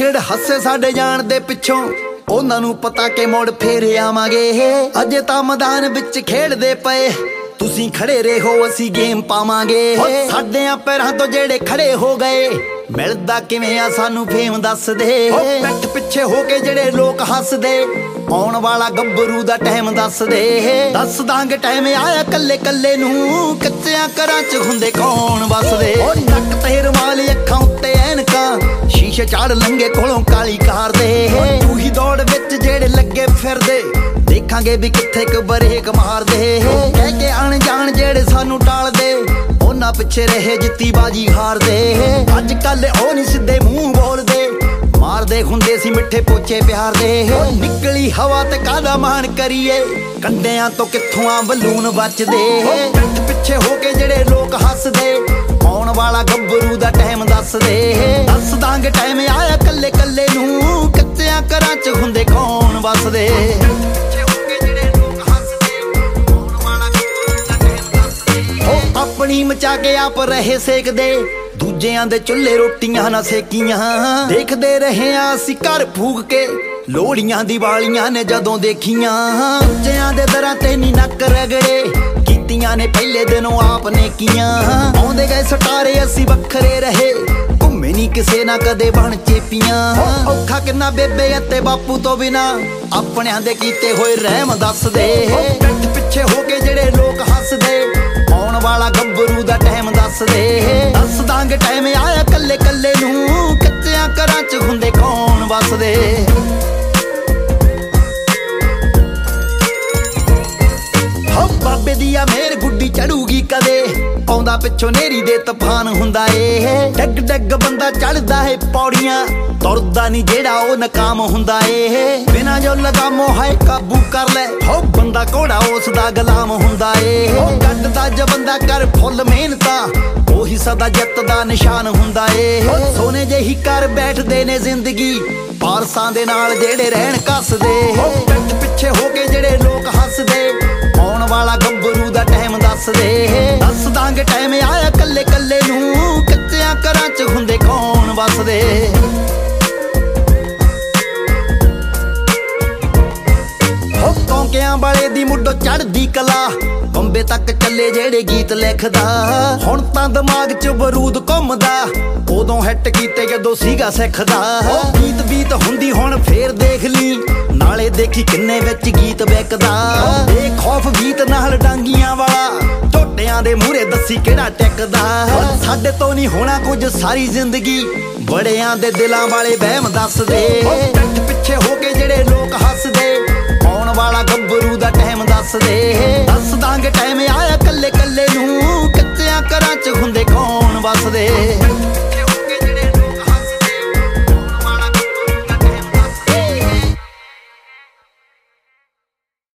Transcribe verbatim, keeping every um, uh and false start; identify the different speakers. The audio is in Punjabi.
Speaker 1: ਛੇੜ ਹੱਸੇ ਸਾਡੇ ਜਾਣ ਦੇ ਪਿੱਛੋਂ ਉਹਨਾਂ ਨੂੰ ਪਤਾ ਕਿ ਮੁੜ ਫੇਰ ਆਵਾਂਗੇ। ਅਜੇ ਤਾਂ ਮੈਦਾਨ ਵਿੱਚ ਖੇਡਦੇ ਪਏ ਤੁਸੀਂ ਖੜੇ ਰਹੋ ਅਸੀਂ ਗੇਮ ਪਾਵਾਂਗੇ। ਸਾਡਿਆਂ ਪੈਰਾਂ ਤੋਂ ਜਿਹੜੇ ਖੜੇ ਹੋ ਗਏ ਮਿਲਦਾ ਕਿਵੇਂ ਆ ਸਾਨੂੰ ਫੇਮ ਦੱਸ ਦੇ। ਪਿੱਠ ਪਿੱਛੇ ਹੋ ਕੇ ਜਿਹੜੇ ਲੋਕ ਹੱਸਦੇ ਆਉਣ ਵਾਲਾ ਗੱਭਰੂ ਦਾ ਟਾਈਮ ਦੱਸ ਦੇ। ਦੱਸ ਦਾਂਗੇ ਟਾਈਮ ਆਇਆ ਕੱਲੇ ਕੱਲੇ ਨੂੰ ਕੱਚਿਆਂ ਘਰਾਂ ਚ ਹੁੰਦੇ ਕੌਣ ਵਸਦੇ। ਉਹ ਨੱਕ ਤੇ ਰੁਮਾਲ ਅੱਖਾਂ ਉੱਤੇ ਐਨਕਾਂ ਸ਼ੀਸ਼ੇ ਚਾੜ ਲੰਗੇ ਕੋਲੋਂ ਕਾਲੀ ਕਾਰ ਦੇ। ਤੂੰ ਹੀ ਦੌੜ ਵਿੱਚ ਜਿਹੜੇ ਲੱਗੇ ਫਿਰਦੇ ਦੇਖਾਂਗੇ ਵੀ ਕਿੱਥੇ ਕੁ ਬਰੇਕ ਮਾਰਦੇ। ਕਹਿ ਕੇ ਆਣ ਜਾਣ ਜਿਹੜੇ ਸਾਨੂੰ ਟਾਲਦੇ ਉਹਨਾਂ ਪਿੱਛੇ ਰਹੇ ਜਿੱਤੀ ਬਾਜੀ ਹਾਰਦੇ। ਅੱਜ ਕੱਲ ਉਹ ਨਹੀਂ ਸਿੱਧੇ ਮੂੰਹ ਬੋਲਦੇ ਮਾਰਦੇ ਹੁੰਦੇ ਸੀ ਮਿੱਠੇ ਪੋਚੇ ਪਿਆਰ ਦੇ। ਨਿਕਲੀ ਹਵਾ ਤੇ ਕਾਹਦਾ ਮਾਣ ਕਰੀਏ ਕੰਡਿਆਂ ਤੋਂ ਕਿੱਥੋਂ ਆ ਬਲੂਨ ਬਚਦੇ। ਪਿੱਠ ਪਿੱਛੇ ਹੋ ਕੇ ਜਿਹੜੇ ਲੋਕ ਹੱਸਦੇ ਆਉਣ ਵਾਲਾ ਗੱਭਰੂ ਦਾ ਟਾਈਮ ਦੱਸਦੇ। ਦੱਸ ਦਾਂਗੇ ਟਾਈਮ ਆਇਆ ਕੱਲੇ ਕੱਲੇ ਨੂੰ ਕੱਚਿਆਂ ਘਰਾਂ ਚ ਹੁੰਦੇ ਕੌਣ ਵਸਦੇ। ਆਪਣੀ ਮਚਾ ਕੇ ਆਪ ਰਹੇ ਸੇਕਦੇ ਦੂਜਿਆਂ ਦੇ ਚੁੱਲ੍ਹੇ ਰੋਟੀਆਂ ਨਾ ਸੇਕੀਆਂ। ਦੇਖਦੇ ਰਹੇ ਆ ਅਸੀਂ ਘਰ ਫੂਕ ਕੇ ਲੋਹੜੀਆਂ ਦੀਵਾਲੀਆਂ ਨੇ ਜਦੋਂ ਦੇਖੀਆਂ। ਬੱਚਿਆਂ ਦੇ ਦਰਾਂ ਤੇ ਨੀ ਨੱਕ ਰਗੜੇ ਕੀਤੀਆਂ ਨੇ ਪਹਿਲੇ ਦਿਨੋਂ ਆਪ ਨੇ ਕੀਆਂ। ਆਉਂਦੇ ਗਏ ਸਟਾਰੇ ਅਸੀਂ ਵੱਖਰੇ ਰਹੇ ਘੁੰਮੇ ਨੀ ਕਿਸੇ ਨਾ ਕਦੇ ਬਣ ਚੇਪੀਆਂ। ਔਖਾ ਕਿੰਨਾ ਬੇਬੇ ਅਤੇ ਬਾਪੂ ਤੋਂ ਬਿਨਾ ਆਪਣਿਆਂ ਦੇ ਕੀਤੇ ਹੋਏ ਰਹਿਮ ਦੱਸਦੇ। ਪਿੱਠ ਪਿੱਛੇ ਹੋ ਕੇ ਜਿਹੜੇ ਲੋਕ ਹੱਸਦੇ ਆਉਣ ਵਾਲਾ ਗੱਭਰੂ ਦਾ ਟਾਈਮ ਦੱਸਦੇ। ਦੱਸ ਦਾਂਗੇ ਟਾਈਮ ਆਇਆ ਕੱਲੇ ਕੱਲੇ ਨੂੰ ਕੱਚਿਆਂ ਘਰਾਂ ਚ ਹੁੰਦੇ ਕੌਣ ਵਸਦੇ। ਹੋ ਬਾਬੇ ਦੀ ਆ ਮੇਰ ਗੁੱਡੀ ਚੜੂਗੀ ਕਦੇ ਆਉਂਦਾ ਪਿੱਛੋਂ ਨੇਰੀ ਦੇ ਤੂਫਾਨ ਹੁੰਦਾ ਏ। ਡੱਗ ਡੱਗ ਬੰਦਾ ਚੜਦਾ ਏ ਪੌੜੀਆਂ ਤੁਰਦਾ ਨੀ ਜਿਹੜਾ ਉਹ ਨਕਾਮ ਹੁੰਦਾ ਏ। ਬਿਨਾਂ ਜੋ ਲਗਾਮੋ ਹਾਏ ਕਾਬੂ ਕਰ ਲੈ ਹੋ ਬੰਦਾ ਘੋੜਾ ਉਸ ਦਾ ਗੁਲਾਮ ਹੁੰਦਾ ਏ। ਜੱਟ ਦਾ ਜ ਬੰਦਾ ਕਰ ਫੁੱਲ ਮਿਹਨਤਾਂ ਉਹੀ ਸਦਾ ਜਿੱਤ ਦਾ ਨਿਸ਼ਾਨ ਹੁੰਦਾ ਏ। ਸੋਨੇ ਜਿਹੀ ਕਰ ਬੈਠਦੇ ਨੇ ਜ਼ਿੰਦਗੀ ਪਾਰਸਾਂ ਦੇ ਨਾਲ ਜਿਹੜੇ ਰਹਿਣ ਕੱਸਦੇ। ਪਿੱਠ ਪਿੱਛੇ ਹੋ ਕੇ ਜਿਹੜੇ ਲੋਕ ਹੱਸਦੇ ਆਉਣ ਵਾਲਾ ਗੱਭਰੂ ਦਾ ਟਾਈਮ ਦੱਸਦੇ। ਦੱਸ ਦਾਂਗੇ ਟਾਈਮ ਆਇਆ ਕੱਲੇ ਕੱਲੇ ਨੂੰ ਕੱਚਿਆਂ ਘਰਾਂ ਚ ਹੁੰਦੇ ਕੌਣ ਵਸਦੇ। ਹੋ ਕੌਂਕਿਆਂ ਵਾਲੇ ਦੀ ਮੁੱਢੋਂ ਚੜ੍ਹਦੀ ਕਲਾ ਬੰਬੇ ਤੱਕ ਚੱਲੇ ਜਿਹੜੇ ਗੀਤ ਲਿਖਦਾ। ਹੁਣ ਤਾਂ ਦਿਮਾਗ ਚ ਬਰੂਦ ਘੁੰਮਦਾ ਉਦੋਂ ਹਿੱਟ ਕੀਤੇ ਜਦੋਂ ਸੀਗਾ ਸਿੱਖਦਾ। ਗੀਤ ਬੀਤ ਹੁੰਦੀ ਹੁਣ ਫੇਰ ਦੇਖ ਲਈ ਨਾਲੇ ਦੇਖੀ ਕਿੰਨੇ ਵਿੱਚ ਗੀਤ ਵਿਕਦਾ। ਇਹ ਖੌਫ ਗੀਤ ਨਾਲ ਡਾਂਗੀਆਂ ਵਾਲਾ ਝੋਟਿਆਂ ਦੇ ਮੂਹਰੇ ਦੱਸੀ ਕਿਹੜਾ ਟਿਕਦਾ। ਸਾਡੇ ਤੋਂ ਨਹੀਂ ਹੋਣਾ ਕੁਝ ਸਾਰੀ ਜ਼ਿੰਦਗੀ ਬੜਿਆਂ ਦੇ ਦਿਲਾਂ ਵਾਲੇ ਵਹਿਮ ਦੱਸਦੇ। ਪਿੱਠ ਪਿੱਛੇ ਹੋ ਕੇ ਜਿਹੜੇ ਲੋਕ ਹੱਸਦੇ ਆਉਣ ਵਾਲਾ ਗੱਭਰੂ ਦਾ ਟਾਈਮ ਦੱਸਦੇ। ਦੱਸ ਦਾਂਗੇ ਟਾਈਮ ਆਇਆ ਕੱਲੇ ਕੱਲੇ ਨੂੰ ਕੱਚਿਆਂ ਘਰਾਂ ਚ ਹੁੰਦੇ ਕੌਣ ਵਸਦੇ।